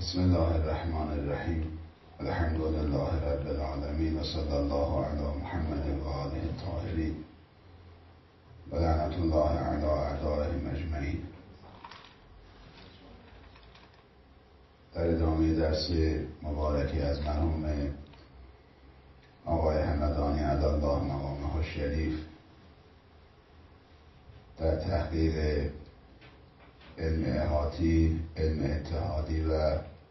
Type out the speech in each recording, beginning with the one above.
بسم الله الرحمن الرحیم. الحمد لله رب العالمین و صلی الله علی محمد و آله الطاهرین و لعنت الله علی اعدائهم اجمعین. در ادامه درس مبارکی از مرحوم آقای همدانی علی الله مقامه الشریف در تحقیق علم احاطی، علم اتحادی و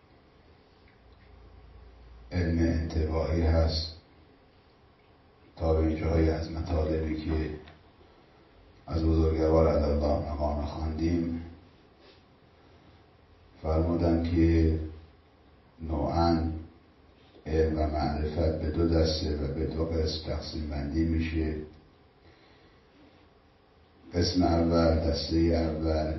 علم انطباعی هست تا به اینجایی از مطالبی که از بزرگوار علی الله مقام خواندیم. فرمودن که نوعاً علم و معرفت به دو دسته و به دو قسم تقسیم بندی میشه. قسم اول، دسته اول،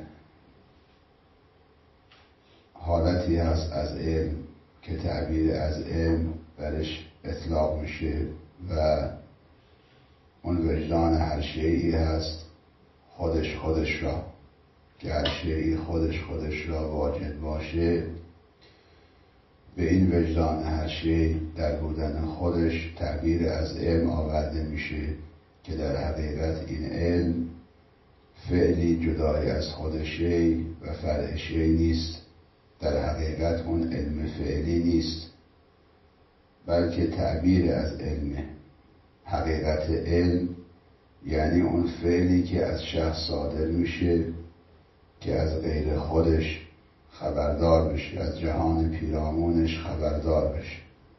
حالتی هست از علم که تعبیر از علم برش اطلاق میشه و اون وجدان هر شیئی هست خودش را، که هر شیئی خودش را واجد باشه. به این وجدان هر شیء در بودن خودش تعبیر از علم آورده میشه که در حقیقت این علم فعلی جدای از خود شیء و فرع شیء نیست. در حقیقت اون علم فعلی نیست، بلکه تعبیر از علم. حقیقت علم یعنی اون فعلی که از شخص صادر میشه که از غیر خودش خبردار بشه، از جهان پیرامونش خبردار بشه.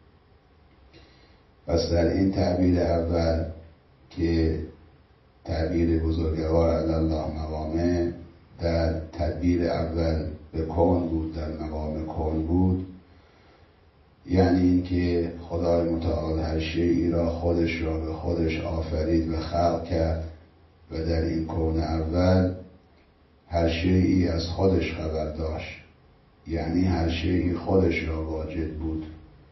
پس در این تعبیر اول که تعبیر بزرگوار علی الله مقامه در تدبیر اول به کون بود، در مقام کون بود، یعنی این که خدای متعال هر شیئی را خودش را به خودش آفرید و خلق کرد و در این کون اول هر شیئی از خودش خبر داشت، یعنی هر شیئی خودش را واجد بود.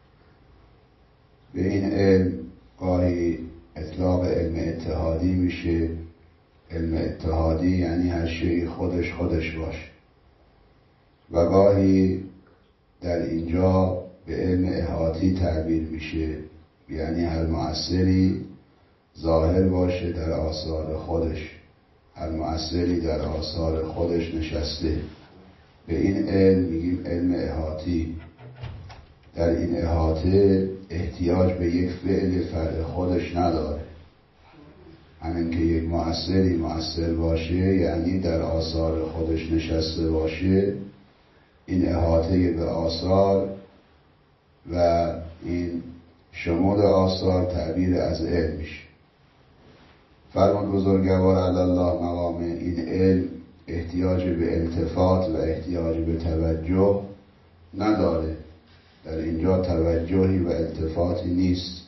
به این علم گاهی اطلاق علم اتحادی میشه. علم اتحادی یعنی هر شیئی خودش باشه. و گاهی در اینجا به علم احاطی تعبیر میشه، یعنی هر مؤثری ظاهر باشه در آثار خودش، هر مؤثری در آثار خودش نشسته. به این علم میگیم علم احاطی. در این احاطه احتیاج به یک فعل فرع خودش نداره. همین که یک مؤثری مؤثر باشه، یعنی در آثار خودش نشسته باشه، این احاطه به آثار و این شمول آثار تعبیر از علم میشه. فرمود بزرگوار علی الله مقامه این علم احتیاج به التفات و احتیاج به توجه نداره. در اینجا توجهی و التفاتی نیست.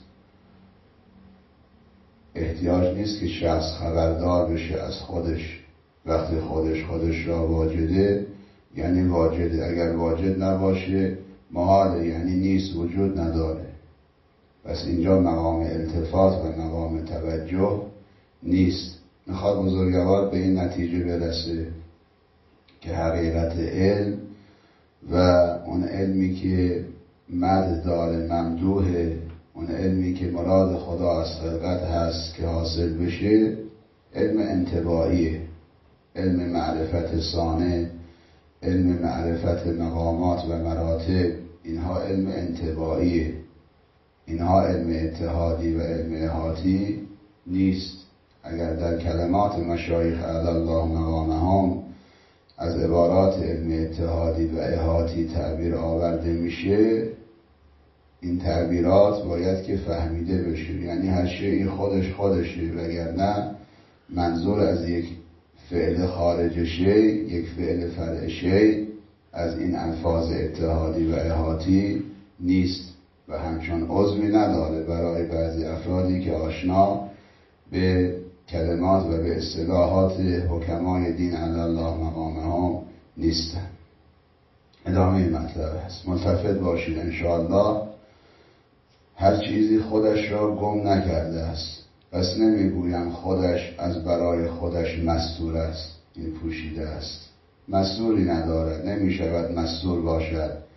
احتیاج نیست که شخص خبردار بشه از خودش. وقتی خودش را واجده یعنی واجده. اگر واجد نباشه محاله، یعنی نیست، وجود نداره. پس اینجا مقام التفات و مقام توجه نیست. میخواد بزرگوار به این نتیجه برسه که حقیقت علم و اون علمی که مد داره، ممدوحه، اون علمی که مراد خدا از خلقت هست که حاصل بشه، علم انطباعیه. علم معرفت صانع، علم معرفت مقامات و مراتب، اینها علم انطباعیه. اینها علم اتحادی و علم احاطی نیست. اگر در کلمات مشایخ علی الله مقامهم از عبارات علم اتحادی و احاطی تعبیر آورده میشه، این تعبیرات باید که فهمیده بشه. یعنی هر شیئی خودشه، وگرنه منظور از یک فعل خارج شیء، یک فعل فرع شیء، از این الفاظ اتحادی و احاطی نیست و همچون عضوی نداره برای بعضی افرادی که آشنا به کلمات و به اصطلاحات حکمای دین علی الله مقامهم نیستن. ادامه مطلب هست. ملتفت باشید انشاءالله. هر چیزی خودش را گم نکرده است. پس نمیگویم خودش از برای خودش مستور است، این پوشیده است. مستوری ندارد، نمی شود مستور باشد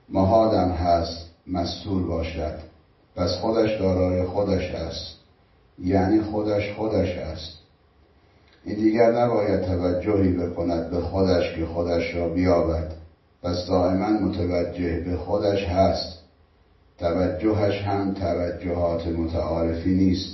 محالم هست مستور باشد، پس خودش دارای خودش است، یعنی خودش است. این دیگر نباید توجهی بکند به خودش که خودش را بیابد، پس دائما متوجه به خودش هست. توجهش هم توجهات متعارفی نیست.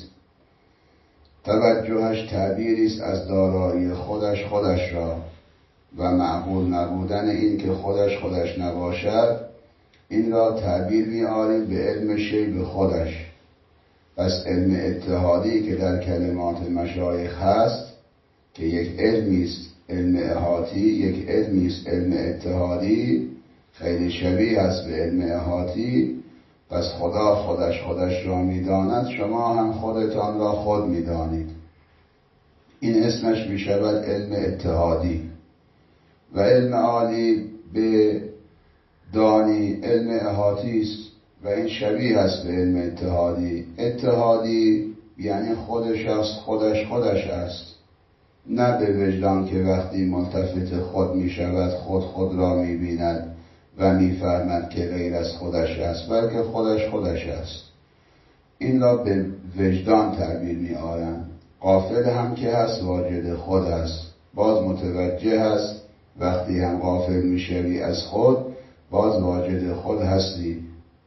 توجهش تعبیری است از دارایی خودش را و معقول نبودن این که خودش نباشد، این را تعبیر می‌آوریم به علم شی به خودش. پس علم اتحادی که در کلمات مشایخ هست که یک علمی است علم احاطی، یک علمی است علم اتحادی، خیلی شبیه است به علم احاطی. پس خدا خودش را می‌داند، شما هم خودتان را خود می‌دانید. این اسمش می‌شود علم اتحادی. و علم عالی به دانی علم احاطی است و این شبیه است به علم اتحادی. اتحادی یعنی خودش است، خودش است، نه به وجدان که وقتی ملتفت خود می شود خود را می بیند و می فهمد که غیر از خودش است، بلکه خودش است. این را به وجدان تعبیر می آورند. غافل هم که هست واجد خود است، باز متوجه است. وقتی هم غافل می شوی از خود، باز واجد خود هستی.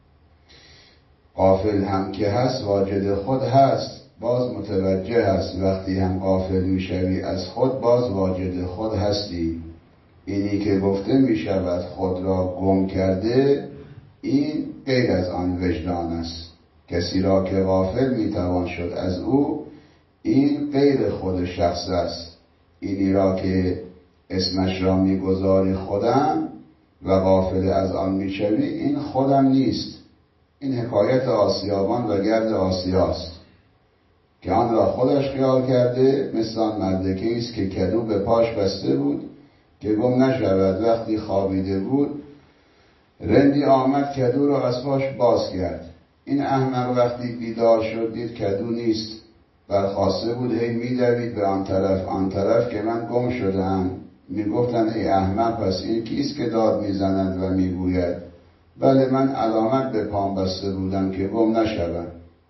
غافل هم که هست واجد خود هست، باز متوجه هست. وقتی هم غافل می شوی از خود، باز واجد خود هستی. اینی که گفته می شود خود را گم کرده، این غیر از آن وجدان است. کسی را که غافل می توان شد از او، این غیر خود شخص است. اینی را که اسمش را می گذاری خودم و غافل از آن می شوی، این خودم نیست. این حکایت آسیابان و گرد آسیاست که آن را خودش خیال کرده، مثل آن مردکه است که کدو به پاش بسته بود که گم نشود. وقتی خوابیده بود، رندی آمد کدو را از پاش باز کرد. این احمق وقتی بیدار شد دید کدو نیست، برخاسته بود هی می‌دوید به آن طرف که من گم شده‌ام. میگفتن ای احمق، پس این کیست که داد میزند و میگوید بله من علامت به پام بسته بودم که گم نشوم،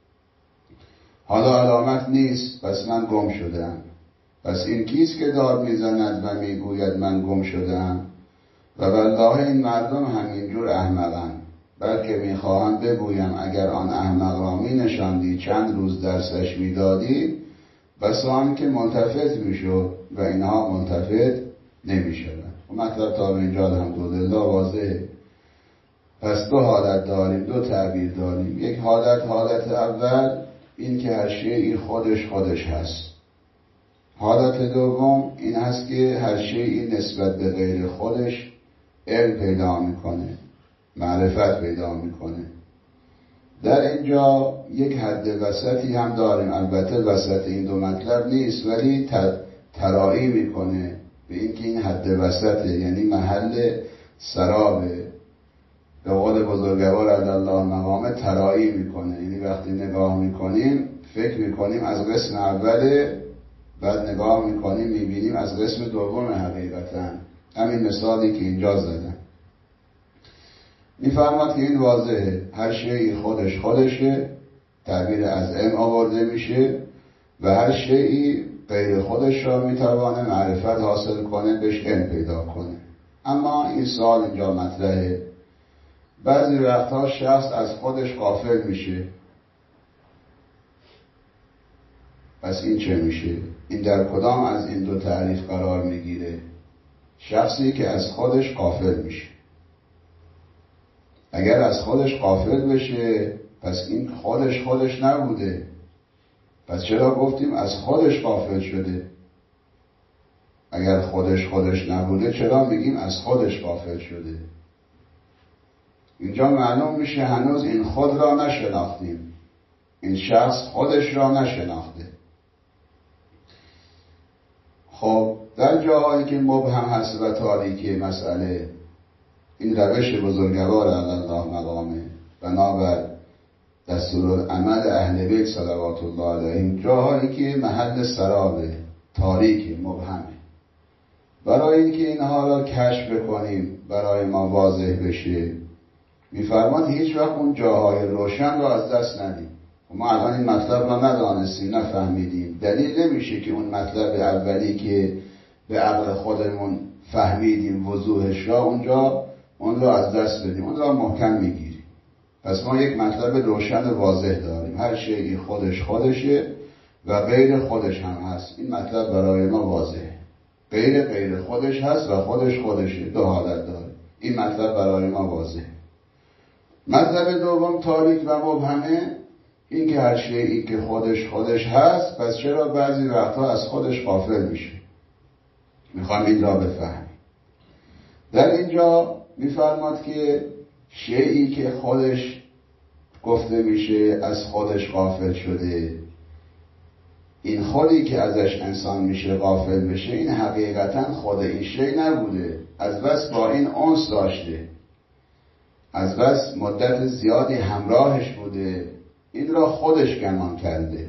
حالا علامت نیست، پس من گم شدم. پس این کیست که داد میزند و میگوید من گم شدم؟ و والله این مردم همینجور احمقن. بلکه میخواهم بگویم اگر آن احمق را می نشاندی، چند روز درسش میدادی، بس آن که ملتفت میشد و اینها ملتفت نمیشدن. و مطلب تا به اینجا الحمدلله واضحه. پس دو حالت داریم، دو تعبیر داریم. یک حالت اول این که هر شیئی خودش هست. حالت دوم این هست که هر شیئی نسبت به غیر خودش علم پیدا میکنه، معرفت پیدا میکنه. در اینجا یک حد وسطی هم داریم. البته وسط این دو مطلب نیست، ولی ترائی میکنه به اینکه این حد وسطه، یعنی محل سرابه. به قول بزرگوار علی‌الله مقامه ترائی میکنه، یعنی وقتی نگاه میکنیم فکر میکنیم از قسم اوله، بعد نگاه میکنیم میبینیم از قسم دوم. حقیقتا همین مثالی که اینجا زدم میفهمد که این واضحه. هر شیئی خودشه، تعبیر از علم آورده میشه، و هر شیئی غیر خودش را میتوانه معرفت حاصل کنه، بهش علم پیدا کنه. اما این سوال اینجا مطرحه، بعضی وقتها شخص از خودش غافل میشه، پس این چه میشه؟ این در کدام از این دو تعریف قرار میگیره؟ شخصی که از خودش غافل میشه. اگر از خودش غافل بشه، پس این خودش نبوده. پس چرا گفتیم از خودش غافل شده؟ اگر خودش نبوده چرا میگیم از خودش غافل شده؟ اینجا معلوم میشه هنوز این خود را نشناختیم، این شخص خودش را نشناخته. خب در جاهایی که مبهم هست و تاریکی مسئله، این روش بزرگوار علی‌الله مقامه بنابر دستورالعمل اهل بیت صلوات الله علیهم، جاهایی که محل سرابه، تاریک، مبهمه، برای اینکه اینها را کشف بکنیم، برای ما واضح بشه، میفرماد هیچ وقت اون جاهای روشن را از دست ندیم. ما الان این مطلب را ندانستیم، نفهمیدیم، دلیل نمیشه که اون مطلب اولی که به عقل خودمون فهمیدیم وضوحش را اونجا اون را از دست بدیم، اون را محکم میگیریم. پس ما یک مطلب روشن واضح داریم، هر شیئی خودشه و غیر خودش هم هست. این مطلب برای ما واضحه، غیر خودش هست و خودشه، دو حالت داره. این مطلب برای ما واضحه. مطلب دوم تاریک و مبهمه، این که هر شیئی که خودش هست، پس چرا بعضی وقتا از خودش غافل میشه؟ میخوام این را بفهمیم. در اینجا میفرماد که شیئی که خودش گفته میشه از خودش غافل شده، این خودی که ازش انسان میشه غافل بشه، این حقیقتا خود این شی نبوده، از بس با این انس داشته، از بس مدت زیادی همراهش بوده، این را خودش گمان کرده.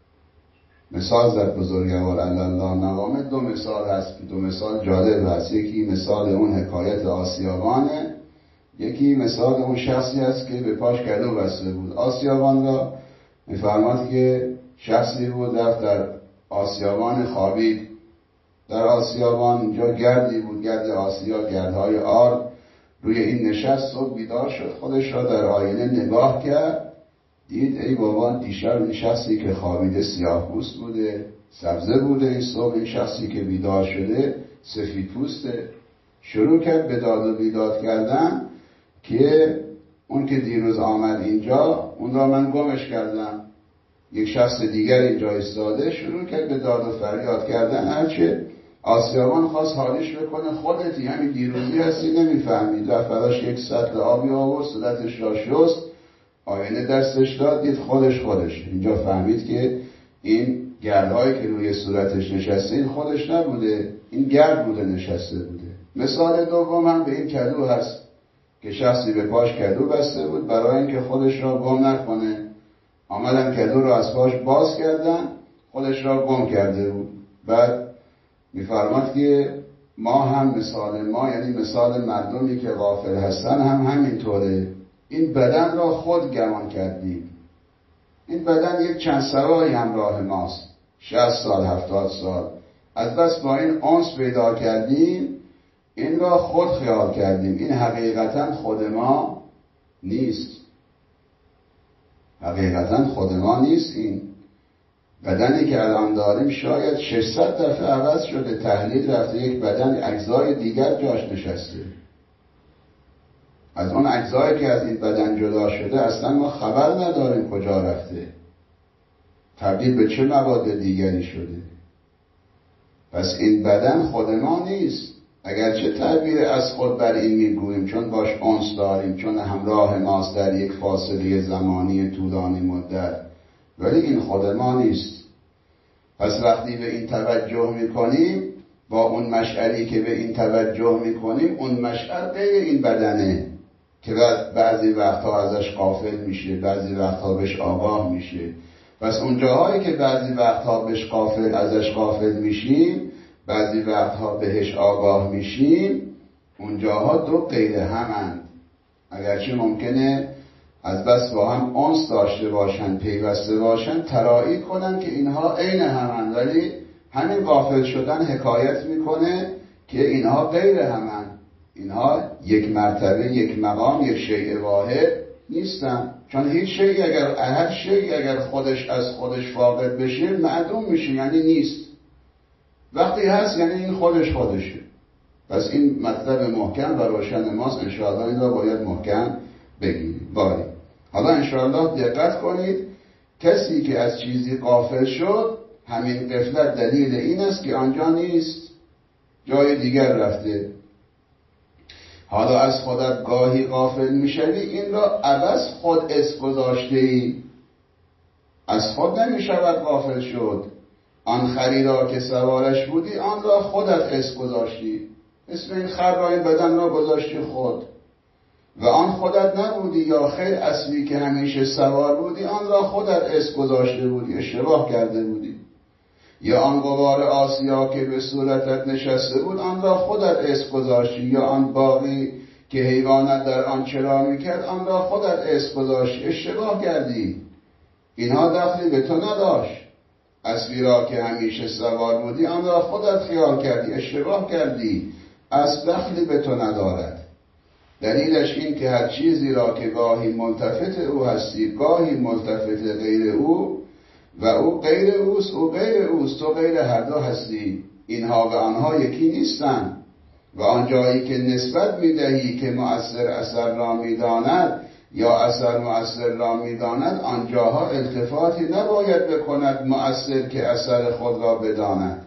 مثال زد بزرگوار الله مقامه. دو مثال هست، دو مثال جالب هست. یکی مثال اون حکایت آسیابانه، یکی مثال اون شخصی هست که به پاش کدو بسته بود. آسیابان را میفرماد که شخصی بود رفت در آسیابان خوابید. در آسیابان اینجا گردی بود، گرد آسیا، گردهای آرد. روی این نشست، صبح بیدار شد، خودش را در آینه نگاه کرد، دید ای بابا دیشب این شخصی که خوابیده سیاه پوست بوده، سبزه بوده، این صبح این شخصی که بیدار شده سفید پوسته. شروع کرد به داد و بیداد کردن که اون که دیروز آمد اینجا اون را من گمش کردم، یک شخص دیگر اینجا ایستاده. شروع کرد به داد و فریاد کردن. هرچه آسیابان خواست حالیش بکنه، خودتی همین دیروزی هستی نمیفهمید. رفت براش یک سطل آبی آورد، صورتش را شست، آینه دستش داد، دید خودشه. اینجا فهمید که این گردهایی که روی صورتش نشسته این خودش نبوده، این گرد بوده نشسته بوده. مثال دوم هم به این کدو هست که شخصی به پاش کدو بسته بود، برای اینکه خودش را گم نکنه آمدن کدو را از پاش باز کردن، خودش را گم کرده بود. بعد میفرماد که ما هم مثال ما، یعنی مثال مردمی که غافل هستن هم همینطوره. این بدن را خود گمان کردیم. این بدن یک چند سوایی همراه ماست، 60 سال 70 سال. از بس با این انس پیدا کردیم، این را خود خیال کردیم. این حقیقتا خود ما نیست، حقیقتا خود ما نیست. این بدنی که الان داریم شاید 600 دفعه عوض شده، تحلیل رفته، یک بدن اجزای دیگر جاش نشسته. از اون اجزایی که از این بدن جدا شده اصلا ما خبر نداریم کجا رفته، تبدیل به چه مواد دیگری شده. پس این بدن خود ما نیست، اگرچه تعبیر از خود بر این میگوییم چون باش انس داریم، چون همراه ماست در یک فاصله زمانی طولانی مدت، ولی این خود ما نیست. پس وقتی به این توجه میکنیم، با اون مشعری که به این توجه میکنیم، اون مشعر غیر این بدنه که بعضی وقتها ازش غافل میشه، بعضی وقتها بهش آگاه میشه. پس اون جاهایی که بعضی وقتها ازش غافل میشیم، بعضی وقتها بهش آگاه میشیم، اون جاها دو غیر همند. اگرچه ممکنه از بس با هم انس داشته باشن، پیوسته باشن، ترائی کنن که اینها عین همند، ولی همین غافل شدن حکایت میکنه که اینها غیر همند. اینها یک مرتبه، یک مقام، یک شیء واحد نیستن. چون هر شیء اگر خودش از خودش فاقد بشه معدوم میشه، یعنی نیست. وقتی هست یعنی این خودشه. پس این مطلب محکم و روشن ماست. انشاءالله این را باید محکم بگیریم. حالا انشاءالله دقت کنید، کسی که از چیزی غافل شد، همین غفلت دلیل این است که آنجا نیست، جای دیگر رفته. حالا از خودت گاهی غافل میشوی، این را عبث خود اسم گذاشته ای. از خود نمیشود غافل شد. آن خری را که سوارش بودی، آن را خودت اسم گذاشتی. اسم این خر را، این بدن را گذاشتی خود. و آن خودت نبودی، یا خیر اصلی که همیشه سوار بودی، آن را خودت اسم گذاشته بودی، اشتباه کرده بودی. یا آن غبار آسیا که به صورتت نشسته بود، آن را خودت اسم گذاشتی. یا آن باقی که حیوانت در آن چرا میکرد آن را خودت اسم گذاشتی، اشتباه کردی. اینها دخلی به تو نداشت. اسبی را که همیشه سوار بودی آن را خودت خیال کردی، اشتباه کردی. اسب دخلی به تو ندارد. دلیلش این که هر چیزی را که گاهی ملتفت او هستی، گاهی ملتفت غیر او و او غیر اوست، او غیر اوست، تو غیر هر دو هستی. اینها و آنها یکی نیستند. و آنجایی که نسبت میدهی که مؤثر اثر را میداند یا اثر مؤثر را میداند، آنجاها التفاتی نباید بکند مؤثر که اثر خود را بداند.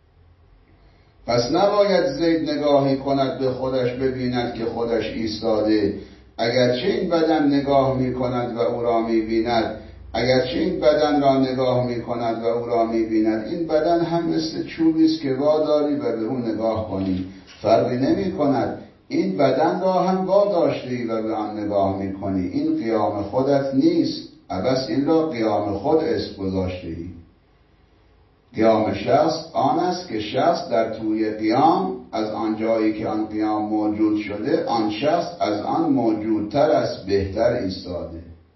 پس نباید زید نگاهی کند به خودش ببیند که خودش ایستاده، اگرچه این بدن نگاه میکند و او را میبیند، اگرچه این بدن را نگاه میکند و او را میبیند، این بدن هم مثل چوبی است که واداری و به او نگاه کنی، فرقی نمی کند. این بدن را هم واداشتی و به آن نگاه میکنی. این قیام خودت نیست، عبس این را قیام خود اسم گذاشتی. قیام شخص آن است که شخص در طوی قیام از آن جایی که آن قیام موجود شده، آن شخص از آن موجودتر است، بهتر ایستاده.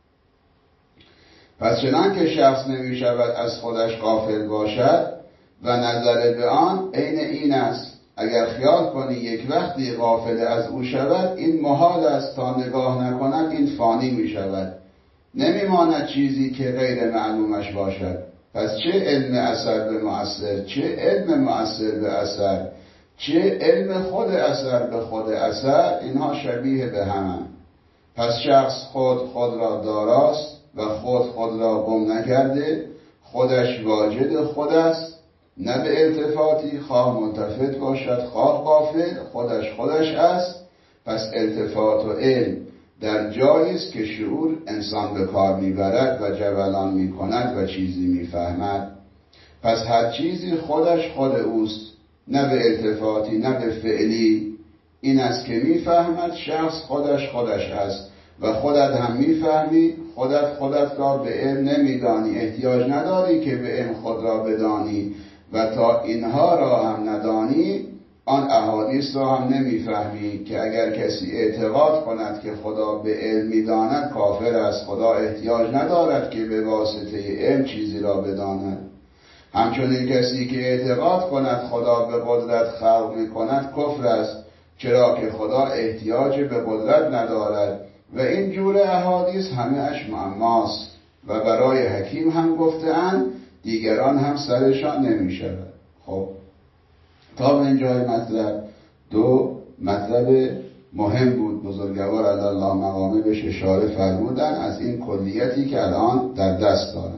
پس چنان که شخص نمی شود از خودش غافل باشد و نظر به آن عین این است. اگر خیال کنی یک وقتی غافل از او شود، این محال است تا نگاه نکند، این فانی می شود، نمی ماند چیزی که غیر معلومش باشد. پس چه علم اثر به مؤثر، چه علم مؤثر به اثر، چه علم خود اثر به خود اثر، اینها شبیه به همند. پس شخص خود را داراست و خود را گم نکرده، خودش واجد خود است، نه به التفاتی، خواه ملتفت باشد خواه غافل، خودش است. پس التفات و علم در جایی است که شعور انسان به کار میبرد و جولان میکند و چیزی میفهمد. پس هر چیزی خودش خود اوست، نه به التفاتی نه به فعلی. این است که میفهمد شخص خودش است و خودت هم میفهمی. خودت را به علم نمیدانی، احتیاج نداری که به علم خود را بدانی و تا اینها را هم ندانی آن احادیث را هم نمیفهمی که اگر کسی اعتقاد کند که خدا به علم میداند کافر است. خدا احتیاج ندارد که به واسطه علم چیزی را بداند. همچنین کسی که اعتقاد کند خدا به قدرت خلق میکند کفر است، چرا که خدا احتیاج به قدرت ندارد. و این جور احادیث همه اش معماست و برای حکیم هم گفته‌اند، دیگران هم سرشان نمی شود. خب تا به اینجای مطلب دو مطلب مهم بود، بزرگوار علی الله مقامه بهش اشاره فرمودن از این کلیتی که الان در دست دارن.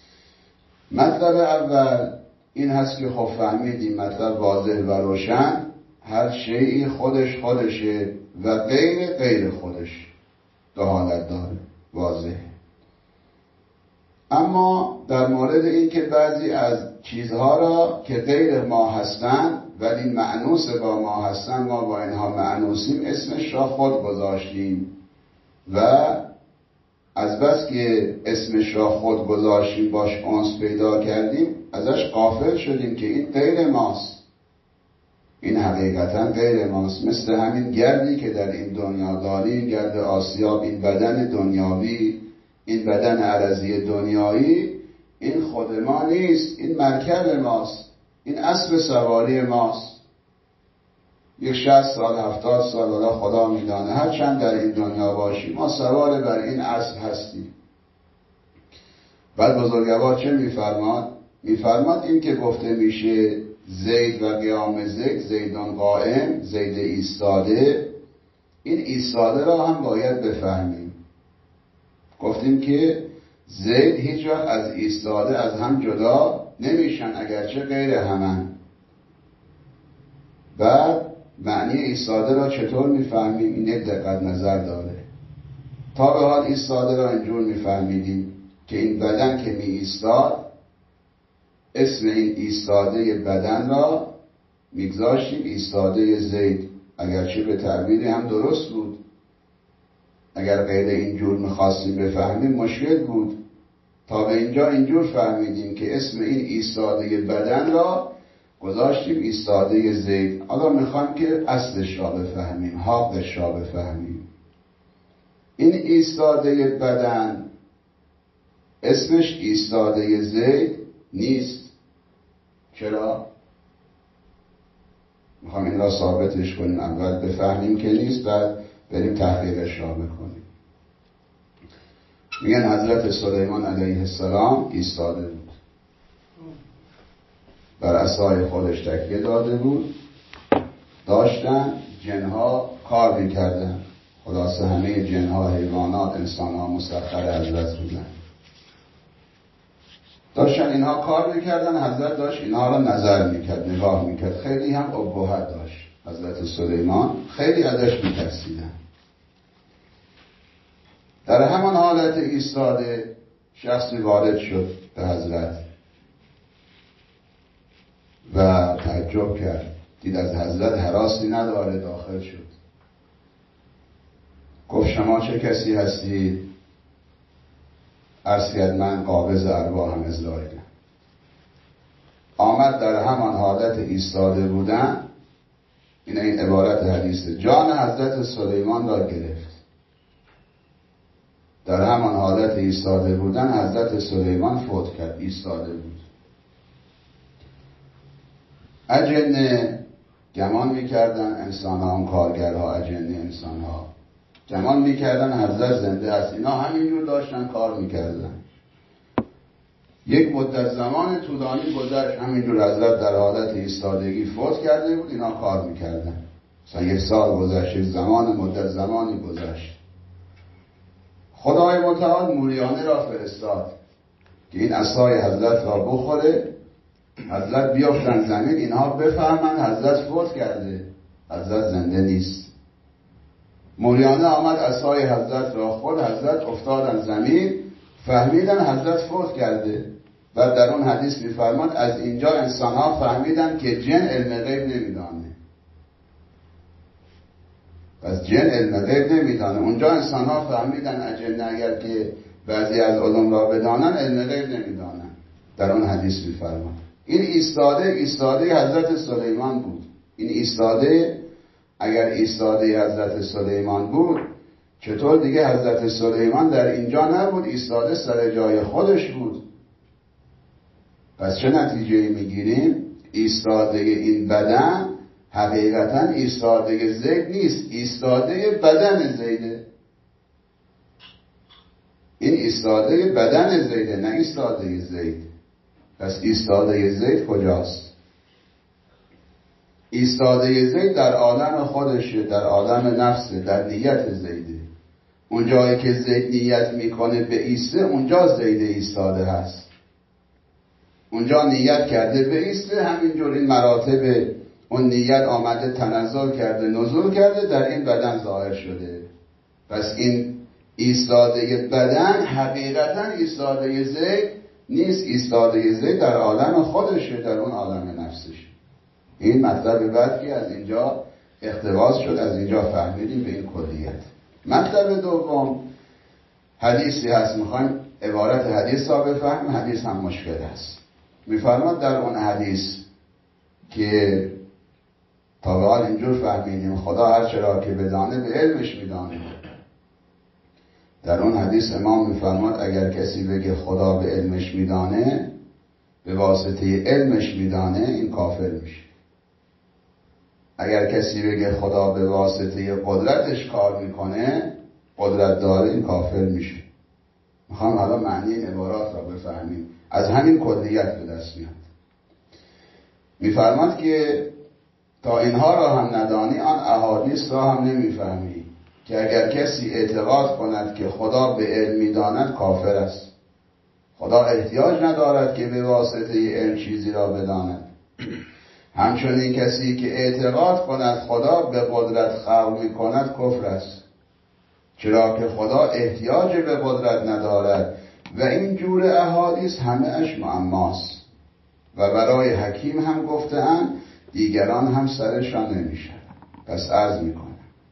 مطلب اول این هست که خب فهمیدیم، مطلب واضح و روشن، هر شیئی خودشه و غیر خودش دو حالت داره، واضح. اما در مورد این که بعضی از چیزها را که غیر ما هستند ولی مأنوس با ما هستند، ما با اینها مأنوسیم، اسمش را خود گذاشتیم و از بس که اسمش را خود گذاشتیم باش انس پیدا کردیم، ازش غافل شدیم که این غیر ماست، این حقیقتا غیر ماست. مثل همین گردی که در این دنیا داریم، گرد آسیاب، این بدن دنیاوی، این بدن عرضی دنیایی، این خود ما نیست، این مرکب ماست، این اسب سواری ماست. یک 60 سال 70 سال حالا خدا میدانه هر چند در این دنیا باشیم، ما سوار بر این اسب هستیم. بعد بزرگوار چه میفرماد این که گفته میشه زید و قیام زید، زیدان قائم، زید ایستاده، این ایستاده را هم باید بفهمیم. گفتیم که زید هیچ وقت از ایستاده از هم جدا نمیشن، اگرچه غیر همن. بعد معنی ایستاده را چطور میفهمیم؟ این دقت نظر داره. تا به حال ایستاده را اینجور میفهمیدیم که این بدن که می ایستاد، اسم این ایستاده بدن را میگذاشتیم ایستاده زید، اگرچه به تعبیری هم درست بود. اگر غیر اینجور میخواستیم بفهمیم مشکل بود. تا به اینجا اینجور فهمیدیم که اسم این ایستاده بدن را گذاشتیم ایستاده زید. حالا میخوایم که اصلش را بفهمیم، حقش را بفهمیم. این ایستاده بدن اسمش ایستاده زید نیست. چرا؟ میخوایم این را ثابتش کنیم. اول بفهمیم که نیست، بعد بریم تحقیقش را بکنیم. میگن حضرت سلیمان علیه السلام ایستاده بود، بر عصای خودش تکیه داده بود، داشتن جنها کار میکردن. خلاصه همه جنها، حیوانات، انسانها مسخر حضرت بودن، داشتن اینها کار میکردن. حضرت داشت اینها را نظر میکرد، نگاه میکرد. خیلی هم ابهت داشت حضرت سلیمان، خیلی ازش میترسیدن. در همان حالت ایستاده شخصی وارد شد به حضرت و تعجب کرد، دید از حضرت هراسی نداره، داخل شد. گفت شما چه کسی هستید؟ عرض کرد من قابض ارواحم ازرائیلم. آمد در همان حالت ایستاده بودن، این عبارت حدیثه، جان حضرت سلیمان را گرفت. در همان حالت ایستاده بودن حضرت سلیمان فوت کرد. ایستاده بود. اجنه گمان میکردن، انسان ها، اون کارگرها، اجنه انسان ها گمان میکردن حضرت زنده است. اینا همینجور داشتن کار میکردن. یک مدت زمان طولانی گذشت، همینجور حضرت در حالت ایستادگی فوت کرده بود، اینا کار میکردن. مثلا 1 سال گذشت، مدت زمانی گذشت. خدای متعال موریانه را فرستاد که این عصای حضرت را بخوره، حضرت بیافتن زمین، اینها بفهمن حضرت فوت کرده، حضرت زنده نیست. موریانه آمد عصای حضرت را خورد، حضرت افتادن زمین، فهمیدن حضرت فوت کرده. و در اون حدیث میفرماد از اینجا انسان ها فهمیدن که جن علم غیب نمیدانه. پس جن علم غیب نمیدانه. اونجا انسان ها فهمیدن اجنه اگر که بعضی از علوم را بدانن علم غیب نمیدانن. در اون حدیث میفرماد. این ایستاده حضرت سلیمان بود. این ایستاده اگر ایستاده حضرت سلیمان بود، چطور دیگه حضرت سلیمان در اینجا نبود، ایستاده سر جای خودش بود. پس چه نتیجه میگیریم؟ ایستاده این بدن حقیقتا ایستاده زید نیست، ایستاده بدن زیده. این ایستاده بدن زیده، نه ایستاده زید. پس ایستاده زید کجاست؟ ایستاده زید در عالم خودشه، در عالم نفسه، در نیت زیده. اون جایی که زید نیت میکنه به ایسته، اونجا زید ایستاده هست. اونجا نیت کرده به ایسته، همینجور این مراتب اون نیت آمده تنزل کرده، نزول کرده، در این بدن ظاهر شده. پس این ایستاده بدن حقیقتا ایستاده زید نیست، ایستاده زید در عالم خودشه، در اون عالم نفسشه. این مطلب بعد که از اینجا اقتباس شد، از اینجا فهمیدیم به این کلیت. مطلب دوم حدیثی هست، میخوایم عبارت حدیث را بفهمیم. حدیث هم مشکل هست. میفرماد در اون حدیث که تا به حال اینجور فهمیدیم خدا هر چرا که بدانه به علمش میدانه. در اون حدیث امام میفرماد اگر کسی بگه خدا به علمش میدانه، به واسطه علمش میدانه، این کافر میشه. اگر کسی بگه خدا به واسطه قدرتش کار میکنه، قدرت داره، این کافر میشه. میخوام حالا معنی این عبارات را بفهمیم. از همین کلیت به دست میاد. میفرماد که تا اینها را هم ندانی، آن احادیث را هم نمیفهمی، که اگر کسی اعتقاد کند که خدا به علم میداند، کافر است. خدا احتیاج ندارد که به واسطه علم چیزی را بداند. همچنین کسی که اعتقاد کند خدا به قدرت خلق میکند، کفر است. چرا که خدا احتیاج به قدرت ندارد. و این جور احادیث همه اش معماست و برای حکیم هم گفته‌اند، دیگران هم سرشان نمیشن. پس عرض میکنم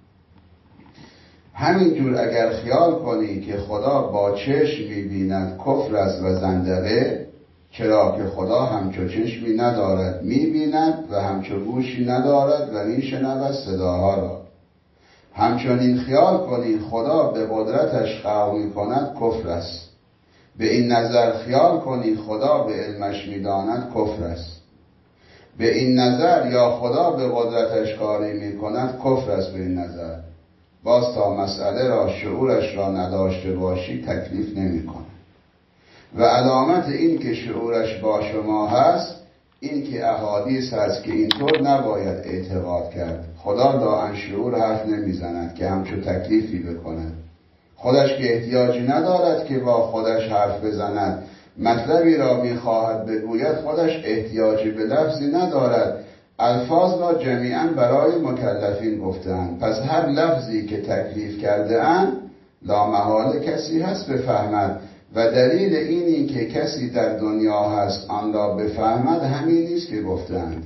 همین جور اگر خیال کنی که خدا با چشم میبیند، کفر است و زندقه. چرا که خدا همچو چشمی ندارد می‌بیند و همچو گوشی ندارد و میشنود صداها را. همچنین خیال کنی خدا به قدرتش خلق می‌کند کفر است. به این نظر خیال کنی خدا به علمش می‌داند کفر است. به این نظر یا خدا به قدرتش کاری می‌کند کفر است. به این نظر باز تا مسئله را شعورش را نداشته باشی تکلیف نمی‌کند. و علامت این که شعورش با شما هست این که احادیث هست که اینطور نباید اعتقاد کرد. خدا لا عن شعور حرف نمیزند که همچو تکلیفی بکند. خودش که احتیاجی ندارد که با خودش حرف بزند، مطلبی را میخواهد بگوید، خودش احتیاجی به لفظی ندارد. الفاظ را جمیعا برای مکلفین گفتند، پس هر لفظی که تکلیف کرده اند لا محاله کسی هست بفهمد و دلیل اینی که کسی در دنیا هست آن را بفهمد همین نیست که گفتند.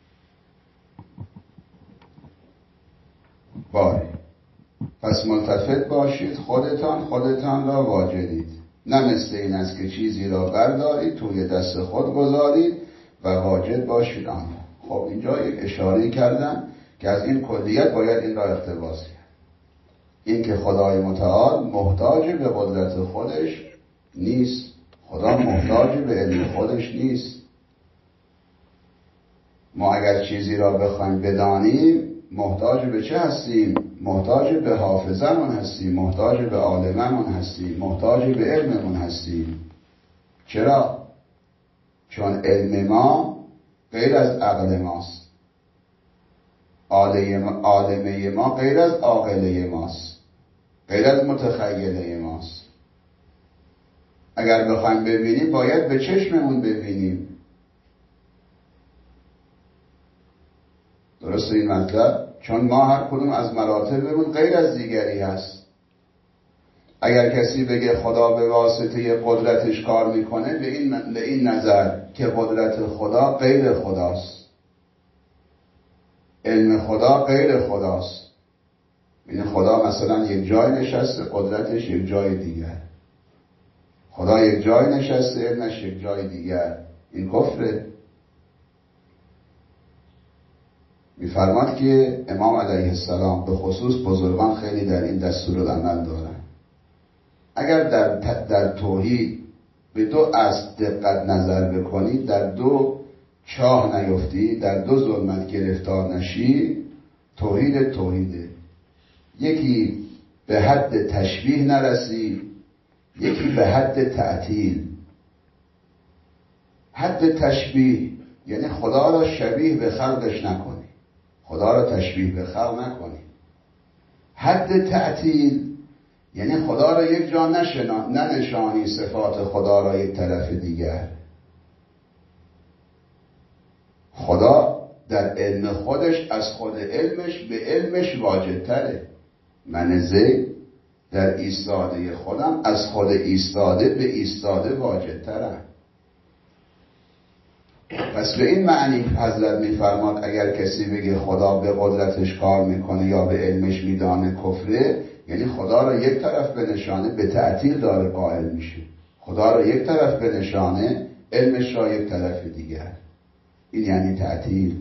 باری پس ملتفت باشید، خودتان را واجدید. نه مثل این است که چیزی را بردارید توی دست خود گذارید و واجد باشید آن. خب اینجا یک اشاره کردم که از این کلیت باید این را اقتباس کرد. این که خدای متعال محتاج به قدرت خودش نیست. خدا محتاج به علم خودش نیست. ما اگر چیزی را بخوایم بدانیم محتاج به چه هستیم؟ محتاج به حافظمون هستیم، محتاج به عالممون هستیم، محتاج به علممون هستیم. چرا؟ چون علم ما غیر از عقل ماست، عالمه ما غیر از عاقله ماست، غیر از متخیله ماست. اگر بخوایم ببینیم باید به چشممون ببینیم. درسته این مطلب؟ چون ما هر کدوم از مراتبمون غیر از دیگری هست. اگر کسی بگه خدا به واسطه قدرتش کار میکنه به این نظر که قدرت خدا غیر خداست، علم خدا غیر خداست. یعنی خدا مثلا یک جای نشسته، قدرتش یک جای دیگر. خدا یک جای نشسته، علمش یک جای دیگر. این کفره. می‌فرماد که امام علیه السلام به خصوص بزرگان خیلی در این دستورالعمل دارن. اگر در توحید به دو اصل دقت نظر بکنی، در دو چاه نیفتی، در دو ظلمت گرفتار نشی، توحیده. یکی به حد تشبیه نرسی، یکی به حد تعطیل. حد تشبیه یعنی خدا را شبیه به خلقش نکنی، خدا را تشبیه به خلق نکنی. حد تعطیل یعنی خدا را یک جا ننشانی، صفات خدا را یک طرف دیگر. خدا در علم خودش از خود علمش به علمش واجد تره. من زید در ایستاده خودم از خود ایستاده به ایستاده واجد ترم. پس به این معنی حضرت میفرماد اگر کسی بگه خدا به قدرتش کار میکنه یا به علمش میدانه کفره، یعنی خدا را یک طرف به نشانه به تعطیل داره قائل میشه. خدا را یک طرف به نشانه، علمش را یک طرف دیگر. این یعنی تعطیل.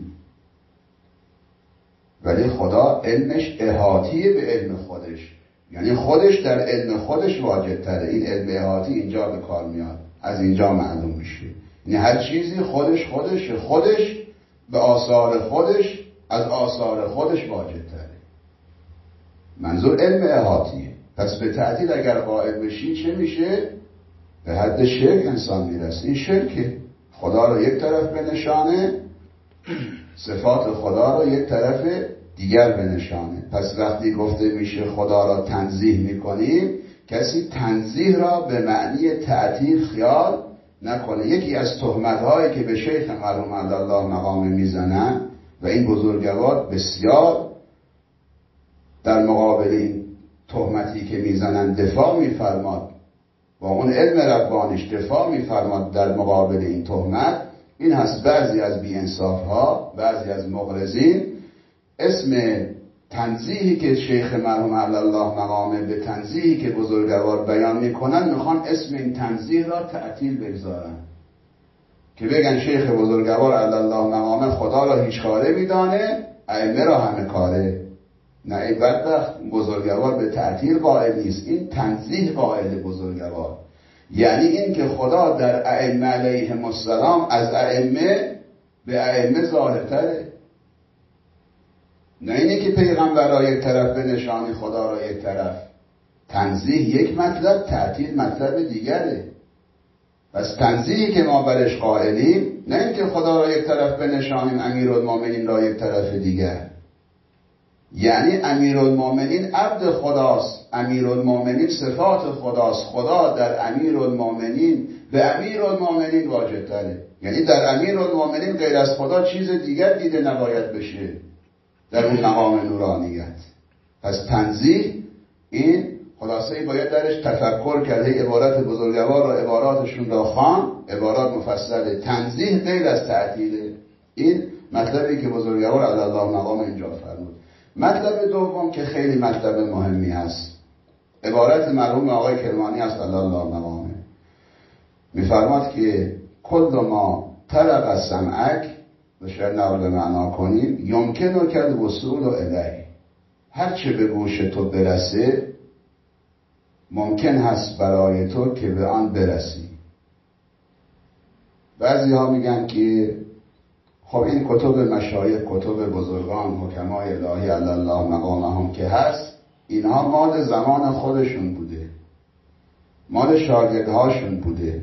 ولی خدا علمش احاطیه به علم خودش، یعنی خودش در علم خودش واجد تره. این علم احاطی اینجا به کار میاد، از اینجا معلوم میشه. یعنی هر چیزی خودش به آثار خودش از آثار خودش واجد تره. منظور علم احاطیه. پس به تعطیل اگر قائل بشی چه میشه؟ به حد شرک انسان میرسه. این شرکه. خدا رو یک طرف به نشانه، صفات خدا رو یک طرف دیگر به نشانه. پس وقتی گفته میشه خدا را تنزیه میکنیم، کسی تنزیه را به معنی تعطیل خیال نکنه. یکی از تهمت‌هایی که به شیخ مرحوم الله مقام میزنن و این بزرگوار بسیار در مقابل این تهمتی که میزنن دفاع میفرماد، با اون علم ربانیش دفاع میفرماد در مقابل این تهمت، این هست بعضی از بی‌انصاف‌ها، بعضی از مغرضین اسم تنزیهی که شیخ مرحوم الله مقامه به تنزیهی که بزرگوار بیان میکنن، میخوان اسم این تنزیه را تعطیل بگذارن. که بگن شیخ بزرگوار علی الله مقامه خدا را هیچ کاره میدانه، ائمه را همه کاره. نه ای بدبخت، بزرگوار به تعطیل قائل نیست، این تنزیه قائل بزرگوار. یعنی این که خدا در ائمه علیهم السلام از ائمه به ائمه ظاهرتره. نه اینه که پیغمبر را یک طرف به نشانی خدا را یک طرف. تنزیه یک مطلب، تعطیل مطلب دیگره. پس تنزیهی که ما برش قائلیم نه اینکه خدا را یک طرف بنشانیم، امیرالمومنین را یک طرف دیگر. یعنی امیرالمومنین عبد خداست، امیرالمومنین صفات خداست، خدا در امیرالمومنین به امیرالمومنین واجب تره. یعنی در امیرالمومنین غیر از خدا چیز دیگر دیده نباید بشه در اون مقام نورانیت. پس تنزیه این خلاصه باید درش تفکر کرده. عبارت بزرگوار را عباراتشون را خوان، عبارات مفصله. تنزیه غیر از تعطیله. این مطلبی که بزرگوار علی الله مقام اینجا فرمود. مطلب دوم که خیلی مطلب مهمی هست، عبارت مرحوم آقای کرمانی است علی الله مقامه، میفرماد که کل ما طرق السمعک، و شاید نقل به معنا کنیم، یمکن و کد وصول الیه، هرچه به گوش تو برسه ممکن هست برای تو که به آن برسی. بعضی ها میگن که خب این کتب مشایخ، کتب بزرگان، حکمای الهی علی الله مقامهم که هست، اینها مال زمان خودشون بوده، مال شاگردهاشون بوده،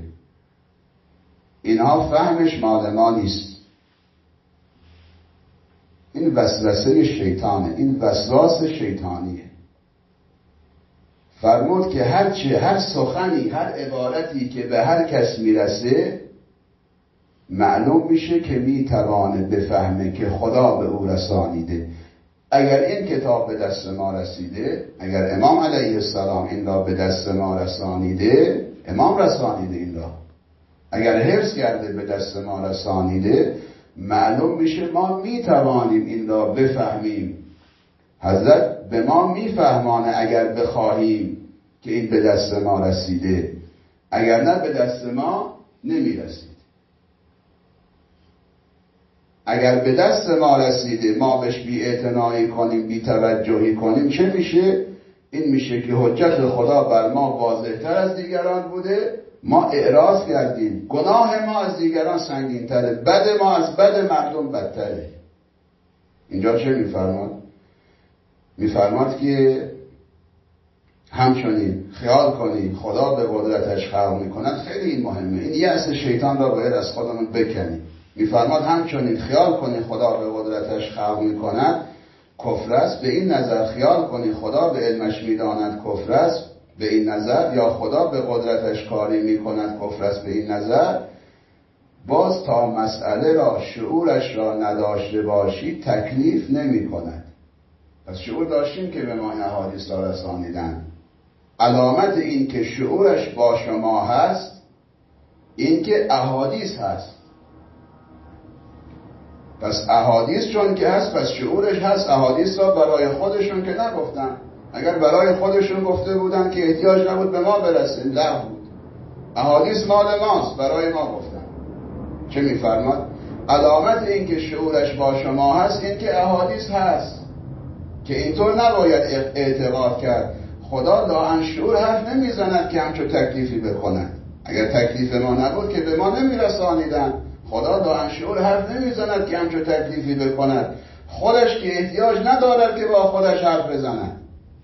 اینها فهمش مال ما نیست. این وسوسه شیطانه، این وسواس شیطانیه. فرمود که هر سخنی، هر عبارتی که به هر کس میرسه معلوم میشه که میتوانه بفهمه که خدا به او رسانیده. اگر این کتاب به دست ما رسیده، اگر امام علیه السلام این را به دست ما رسانیده، امام رسانیده این را، اگر حفظ کرده به دست ما رسانیده، معلوم میشه ما میتوانیم این را بفهمیم. حضرت به ما میفهمانه اگر بخواهیم که این به دست ما رسیده، اگر نه به دست ما نمیرسید. اگر به دست ما رسیده ما بهش بی‌اعتنایی کنیم، بی‌توجهی کنیم، چه میشه؟ این میشه که حجت خدا بر ما واضح‌تر از دیگران بوده، ما اعراض کردیم، گناه ما از دیگران سنگین‌تره، بد ما از بد مردم بدتره. اینجا چه میفرماد؟ میفرماد که همچنین خیال کنید خدا به قدرتش خلق میکند. خیلی این مهمه، این یأس شیطان را باید از خودمون بکنیم. میفرماد همچنین خیال کنید خدا به قدرتش خلق میکند کفر است، به این نظر خیال کنید خدا به علمش میداند کفر است، به این نظر، یا خدا به قدرتش کاری میکند کفر است، به این نظر. باز تا مسئله را شعورش را نداشته باشی تکلیف نمی کند. پس شعور داشتیم که به ما این احادیث را رسانیدن. علامت این که شعورش با شما هست این که احادیث هست. پس احادیث چون که هست پس شعورش هست. احادیث را برای خودشون که نگفتن، اگر برای خودشون گفته بودن که احتیاج نبود به ما برسه، لغو بود. احادیث مال ماست، برای ما گفتن. چه میفرماد؟ علامت این که شعورش با شما هست این که احادیث هست، که اینطور نباید اعتقاد کرد خدا لاعن شعور حرف نمیزند که همچون تکلیفی بکنند. اگر تکلیف ما نبود که به ما نمیرسانیدن. خدا لاعن شعور حرف نمیزند که همچون تکلیفی بکند، خودش که احتیاج ندارد که با خودش حرف بزند.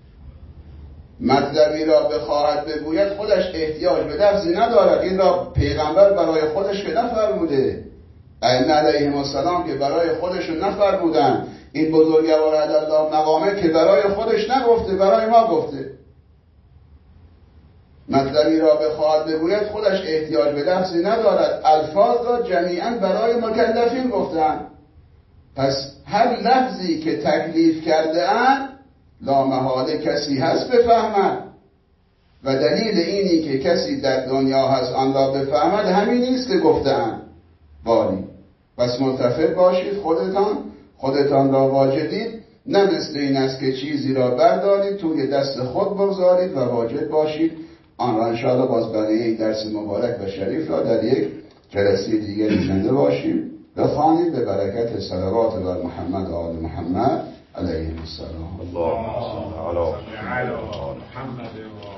مطلبی را بخواهد بگوید خودش احتیاج به لفظی ندارد. این را پیغمبر برای خودش که نفرموده، ائمه علیهم السلام که برای خودشون نفرمودن، این بزرگوار علی الله مقامه که برای خودش نگفته، برای ما گفته. مطلبی را بخواهد بگوید خودش احتیاج به لفظی ندارد. الفاظ را جمیعا برای مکلفین گفتن. پس هر لفظی که تکلیف کرده اند لا محاله کسی هست بفهمد، و دلیل اینی که کسی در دنیا هست آن را بفهمد همین نیست که گفته‌اند. باری پس ملتفت باشید، خودتان را واجدید، نه مثل این است که چیزی را بردارید توی دست خود بگذارید و واجد باشید. آن را انشاءالله باز برای این درس مبارک و شریف را در یک جلسه دیگری زنده باشیم، بخوانیم به برکت صلوات بر محمد و آل محمد علیه السلام. اللهم صل علی محمد